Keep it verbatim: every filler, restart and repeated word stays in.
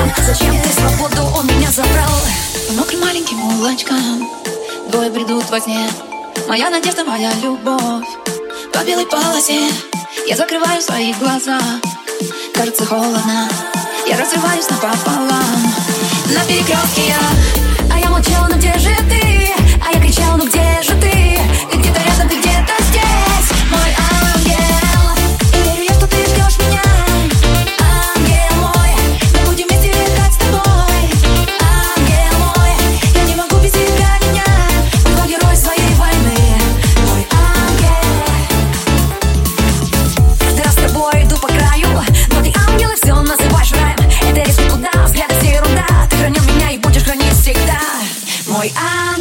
Зачем ты свободу у меня забрал? По мокрым маленьким улочкам двое бредут во сне. Моя надежда, моя любовь. По белой полосе я закрываю свои глаза. Кажется холодно, я разрываюсь напополам. На перекрестке я, а я молчала, ну где же ты? А я кричала, ну где же ты? Ты где-то рядом, ты где-то здесь, мой ангел. И верю я, что ты ждешь меня, ангел мой. Мы будем вместе летать с тобой, ангел мой. Я не могу без тебя ни дня. Мы два героя своей войны, мой ангел. Каждый раз с тобой иду по краю, но ты ангел и все называешь раем. Это риск никуда, взгляд это ерунда. Ты хранил меня и будешь хранить всегда, мой ангел.